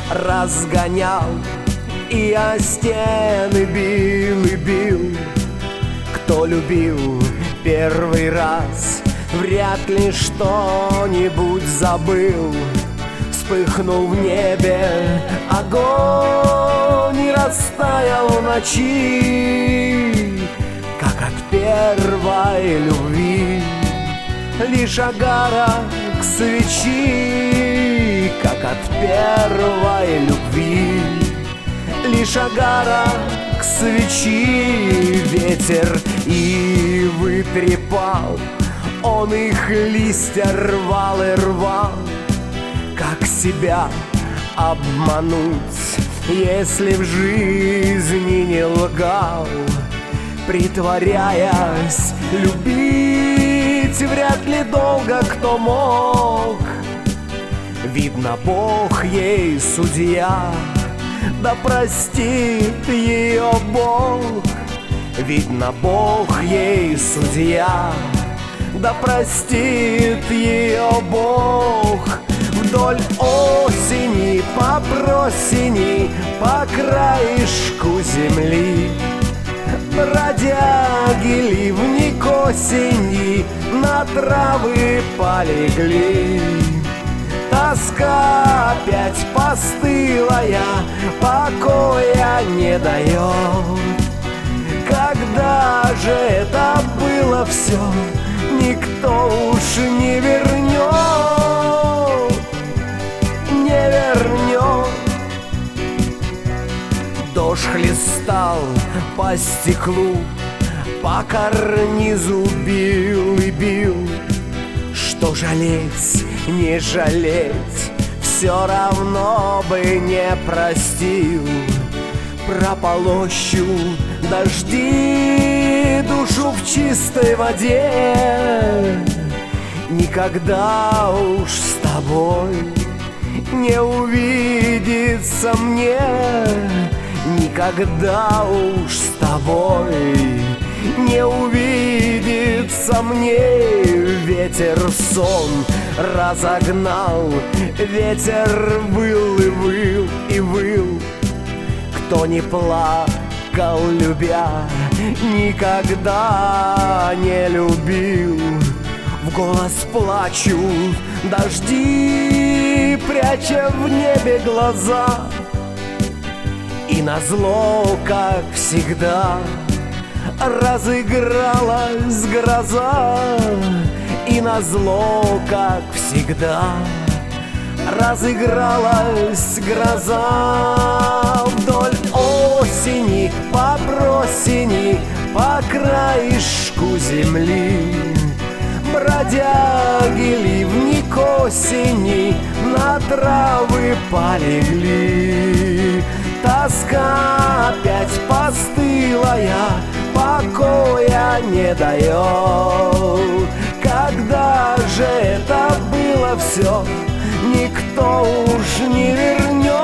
разгонял и о стены бил и бил. Кто любил первый раз, вряд ли что-нибудь забыл. Вспыхнул в небе огонь и растаял в ночи, как от первой любви. Лишь огарок свечи, как от первой любви. Лишь огарок свечи. Ветер ивы трепал, он их листья рвал и рвал. Как себя обмануть, если в жизни не лгал? Притворяясь любить, вряд ли долго кто мог. Видно, Бог ей судья, да простит ее Бог. Видно, Бог ей судья, да простит ее Бог. Вдоль осени, по просени, по краешку земли бродяги ливни к осени на травы полегли. Тоска опять постылая, покоя не дает. Когда же это было все, никто уж не вернет, не вернет. Дождь хлестал по стеклу, по карнизу бил и бил. Что жалеть, не жалеть, все равно бы не простил. Прополощут дожди душу в чистой воде. Никогда уж с тобой не увидится мне. Никогда уж с тобой не увидится мне. Ветер сон разогнал, ветер выл и выл и выл. Кто не плакал, любя, никогда не любил. В голос плачут дожди, пряча в небе глаза. И назло, как всегда, разыгралась гроза. И назло, как всегда, разыгралась гроза. Вдоль осени, по просени, по краешку земли бродяги ливни к осени на травы полегли. Тоска опять постылая, покоя не дает. Когда же это было все, никто уж не вернет.